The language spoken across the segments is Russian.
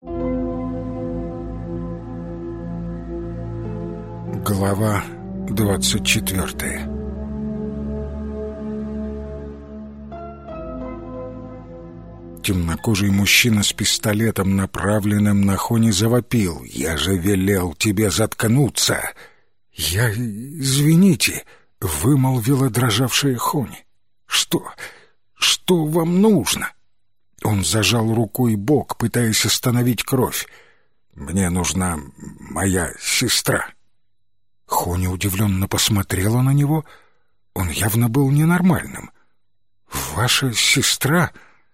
Глава 24. Темнокожий мужчина с пистолетом, направленным на Хони, завопил: «Я же велел тебе заткнуться!» Извините», — вымолвила дрожавшая Хони. Что вам нужно?» Он зажал рукой бок, пытаясь остановить кровь. «Мне нужна моя сестра». Хони удивленно посмотрела на него. Он явно был ненормальным. «Ваша сестра?»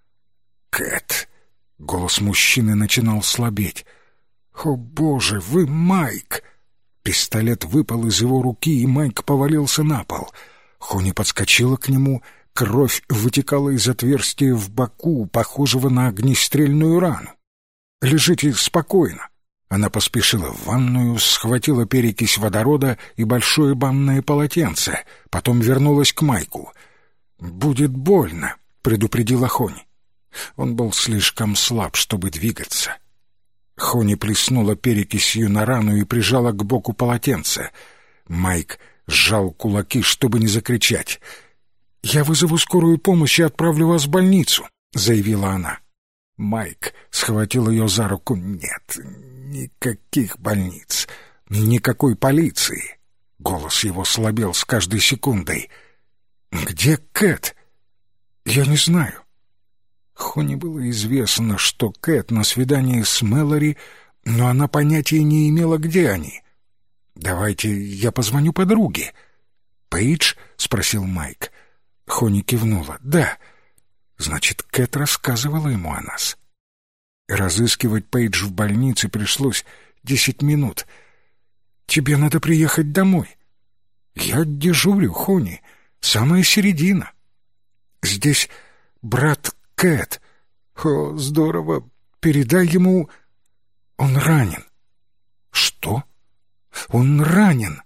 «Кэт!» — голос мужчины начинал слабеть. «О, Боже, вы Майк!» Пистолет выпал из его руки, и Майк повалился на пол. Хони подскочила к нему. Кровь вытекала из отверстия в боку, похожего на огнестрельную рану. «Лежите спокойно». Она поспешила в ванную, схватила перекись водорода и большое банное полотенце, потом вернулась к Майку. «Будет больно», — предупредила Хони. Он был слишком слаб, чтобы двигаться. Хони плеснула перекисью на рану и прижала к боку полотенце. Майк сжал кулаки, чтобы не закричать. «Я вызову скорую помощь и отправлю вас в больницу», — заявила она. Майк схватил ее за руку. «Нет, никаких больниц, никакой полиции». Голос его слабел с каждой секундой. «Где Кэт?» «Я не знаю». Хони было известно, что Кэт на свидании с Мэлори, но она понятия не имела, где они. «Давайте я позвоню подруге». «Пейдж?» — спросил Майк. Хони кивнула. «Да». Значит, Кэт рассказывала ему о нас. Разыскивать Пейдж в больнице пришлось 10 минут. «Тебе надо приехать домой». «Я дежурю, Хони. Самая середина». «Здесь брат Кэт». «О, здорово. Передай ему...» «Он ранен». «Что?» «Он ранен.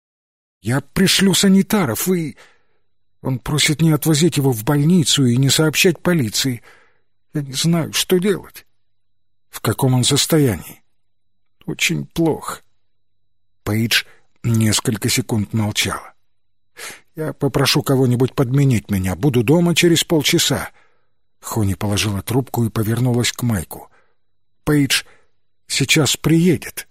Я пришлю санитаров и...» Он просит не отвозить его в больницу и не сообщать полиции. Я не знаю, что делать». «В каком он состоянии?» «Очень плохо». Пейдж несколько секунд молчала. «Я попрошу кого-нибудь подменить меня. Буду дома через полчаса». Хони положила трубку и повернулась к Майку. «Пейдж сейчас приедет».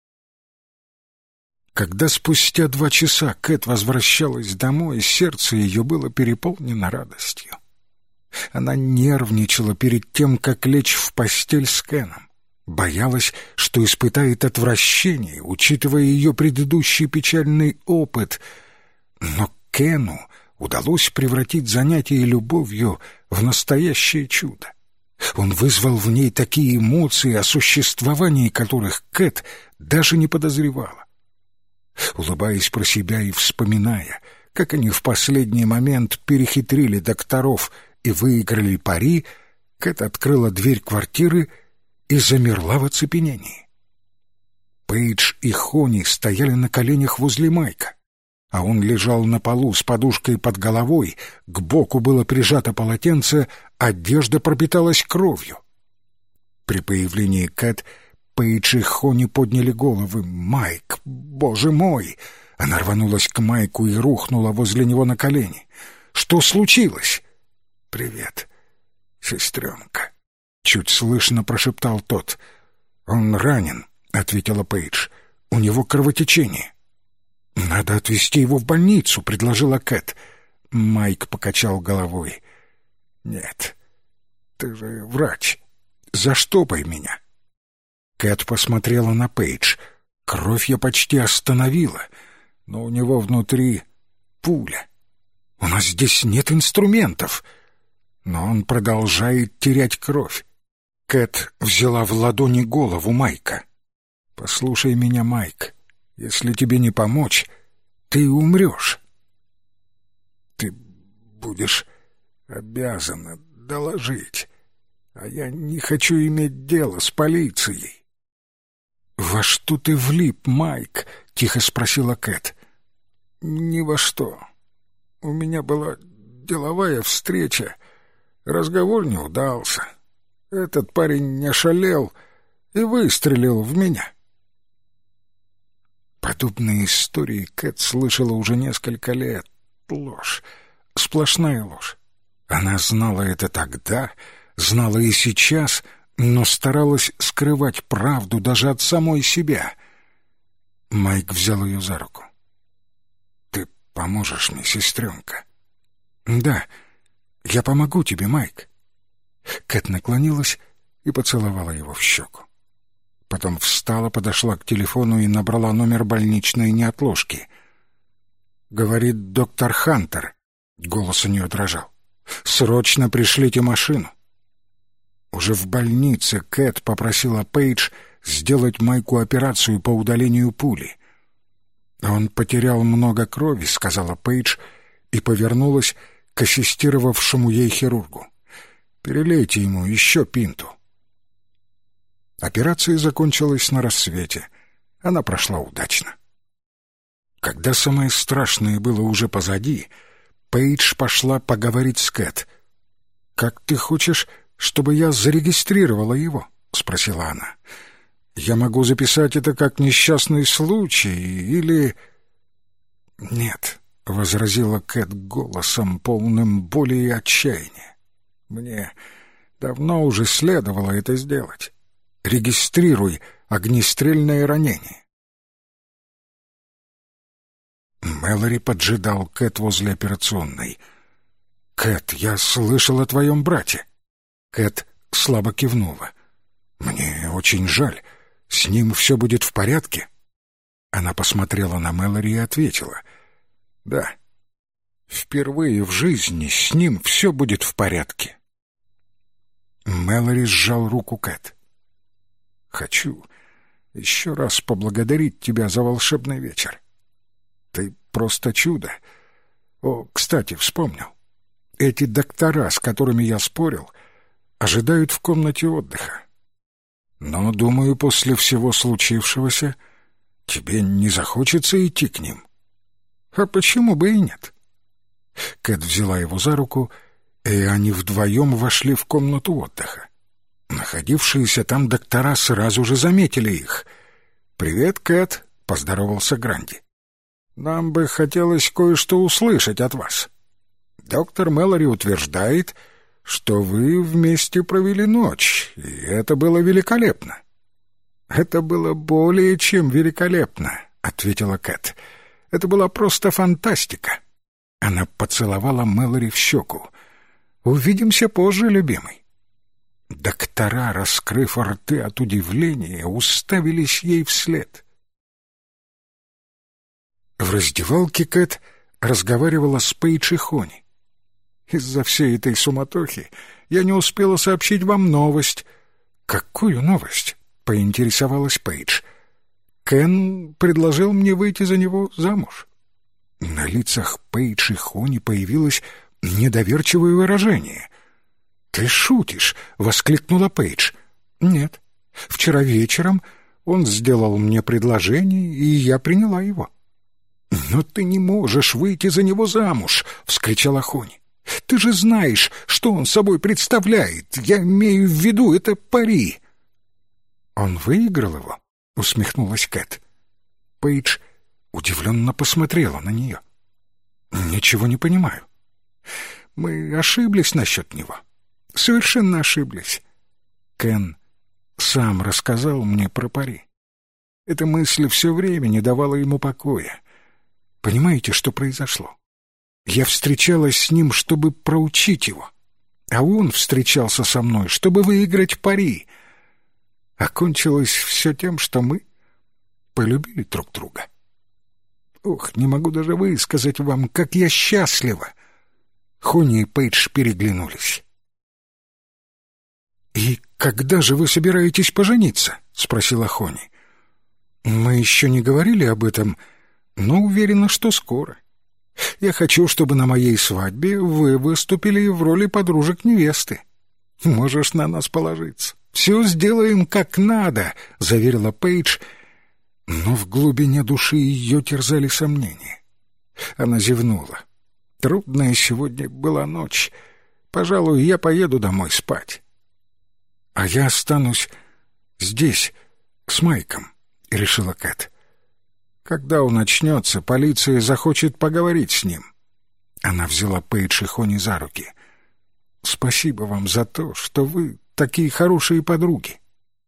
Когда спустя 2 часа Кэт возвращалась домой, сердце ее было переполнено радостью. Она нервничала перед тем, как лечь в постель с Кеном. Боялась, что испытает отвращение, учитывая ее предыдущий печальный опыт. Но Кену удалось превратить занятие любовью в настоящее чудо. Он вызвал в ней такие эмоции, о существовании которых Кэт даже не подозревала. Улыбаясь про себя и вспоминая, как они в последний момент перехитрили докторов и выиграли пари, Кэт открыла дверь квартиры и замерла в оцепенении. Пейдж и Хони стояли на коленях возле Майка, а он лежал на полу с подушкой под головой, к боку было прижато полотенце, одежда пропиталась кровью. При появлении Кэт Пейдж и Хони подняли головы. «Майк, боже мой!» Она рванулась к Майку и рухнула возле него на колени. «Что случилось?» «Привет, сестренка», — чуть слышно прошептал тот. «Он ранен», — ответила Пейдж. «У него кровотечение». «Надо отвезти его в больницу», — предложила Кэт. Майк покачал головой. «Нет, ты же врач. Заштопай меня». Кэт посмотрела на Пейдж. Кровь я почти остановила, но у него внутри пуля. У нас здесь нет инструментов. Но он продолжает терять кровь. Кэт взяла в ладони голову Майка. «Послушай меня, Майк. Если тебе не помочь, ты умрешь. Ты будешь обязана доложить, а я не хочу иметь дело с полицией». «Во что ты влип, Майк?» — тихо спросила Кэт. «Ни во что. У меня была деловая встреча. Разговор не удался. Этот парень не ошалел. и выстрелил в меня». Подобные истории Кэт слышала уже несколько лет. Ложь. Сплошная ложь. Она знала это тогда, знала и сейчас, но старалась скрывать правду даже от самой себя. Майк взял ее за руку. «Ты поможешь мне, сестренка?» «Да, я помогу тебе, Майк». Кэт наклонилась и поцеловала его в щеку. Потом встала, подошла к телефону и набрала номер больничной неотложки. «Говорит доктор Хантер». Голос у нее дрожал. «Срочно пришлите машину». Уже в больнице Кэт попросила Пейдж сделать Майку операцию по удалению пули. «Он потерял много крови», — сказала Пейдж, и повернулась к ассистировавшему ей хирургу. «Перелейте ему еще пинту». Операция закончилась на рассвете. Она прошла удачно. Когда самое страшное было уже позади, Пейдж пошла поговорить с Кэт. «Как ты хочешь, чтобы я зарегистрировала его?» — спросила она. «Я могу записать это как несчастный случай или...» «Нет», — возразила Кэт голосом, полным боли и отчаяния. «Мне давно уже следовало это сделать. Регистрируй огнестрельное ранение». Мэлори поджидал Кэт возле операционной. «Кэт, я слышал о твоем брате». Кэт слабо кивнула. «Мне очень жаль. С ним все будет в порядке?» Она посмотрела на Мэлори и ответила. «Да, впервые в жизни с ним все будет в порядке». Мэлори сжал руку Кэт. «Хочу еще раз поблагодарить тебя за волшебный вечер. Ты просто чудо. О, кстати, вспомнил. Эти доктора, с которыми я спорил, ожидают в комнате отдыха. Но, думаю, после всего случившегося тебе не захочется идти к ним. А почему бы и нет?» Кэт взяла его за руку, и они вдвоем вошли в комнату отдыха. Находившиеся там доктора сразу же заметили их. «Привет, Кэт», — поздоровался Гранди. «Нам бы хотелось кое-что услышать от вас. Доктор Мэлори утверждает, что вы вместе провели ночь, и это было великолепно». «Это было более чем великолепно», — ответила Кэт. «Это была просто фантастика». Она поцеловала Мэлори в щеку. «Увидимся позже, любимый». Доктора, раскрыв рты от удивления, уставились ей вслед. В раздевалке Кэт разговаривала с Пейдж и Хони. «Из-за всей этой суматохи я не успела сообщить вам новость». «Какую новость?» — поинтересовалась Пейдж. «Кен предложил мне выйти за него замуж». На лицах Пейдж и Хони появилось недоверчивое выражение. «Ты шутишь?» — воскликнула Пейдж. «Нет. Вчера вечером он сделал мне предложение, и я приняла его». «Но ты не можешь выйти за него замуж!» — вскричала Хони. «Ты же знаешь, что он собой представляет. Я имею в виду, это пари». «Он выиграл его?» — усмехнулась Кэт. Пейдж удивленно посмотрела на нее. «Ничего не понимаю. Мы ошиблись насчет него. Совершенно ошиблись. Кен сам рассказал мне про пари. Эта мысль все время не давала ему покоя. Понимаете, что произошло? Я встречалась с ним, чтобы проучить его, а он встречался со мной, чтобы выиграть пари. Окончилось все тем, что мы полюбили друг друга. Ох, не могу даже высказать вам, как я счастлива!» Хони и Пейдж переглянулись. «И когда же вы собираетесь пожениться?» — спросила Хони. «Мы еще не говорили об этом, но уверена, что скоро. Я хочу, чтобы на моей свадьбе вы выступили в роли подружек невесты. Можешь на нас положиться. Все сделаем как надо», — заверила Пейдж, но в глубине души ее терзали сомнения. Она зевнула. «Трудная сегодня была ночь. Пожалуй, я поеду домой спать». «А я останусь здесь, с Майком», — решила Кэт. «Когда он очнется, полиция захочет поговорить с ним». Она взяла Пейдж и Хони за руки. «Спасибо вам за то, что вы такие хорошие подруги».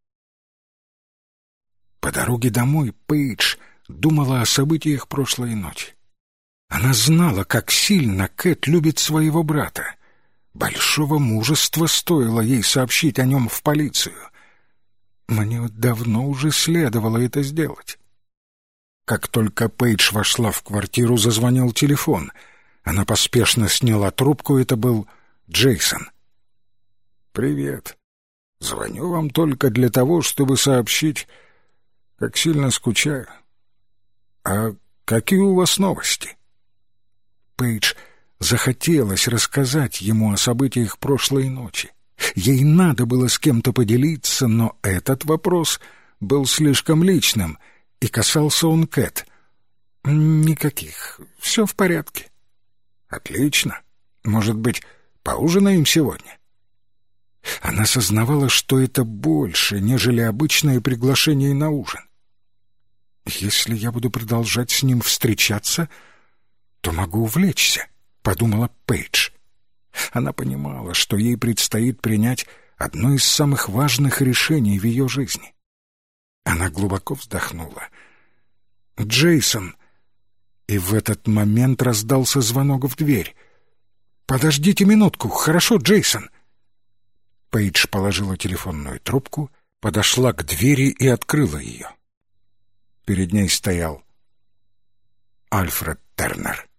По дороге домой Пейдж думала о событиях прошлой ночи. Она знала, как сильно Кэт любит своего брата. Большого мужества стоило ей сообщить о нем в полицию. Мне давно уже следовало это сделать. Как только Пейдж вошла в квартиру, зазвонил телефон. Она поспешно сняла трубку, это был Джейсон. «Привет. Звоню вам только для того, чтобы сообщить, как сильно скучаю. А какие у вас новости?» Пейдж захотелось рассказать ему о событиях прошлой ночи. Ей надо было с кем-то поделиться, но этот вопрос был слишком личным, и касался он Кэт. «Никаких. Все в порядке». «Отлично. Может быть, поужинаем сегодня?» Она сознавала, что это больше, нежели обычное приглашение на ужин. «Если я буду продолжать с ним встречаться, то могу увлечься», — подумала Пейдж. Она понимала, что ей предстоит принять одно из самых важных решений в ее жизни. Она глубоко вздохнула. «Джейсон!» И в этот момент раздался звонок в дверь. «Подождите минутку, хорошо, Джейсон?» Пейдж положила телефонную трубку, подошла к двери и открыла ее. Перед ней стоял Альфред Тернер.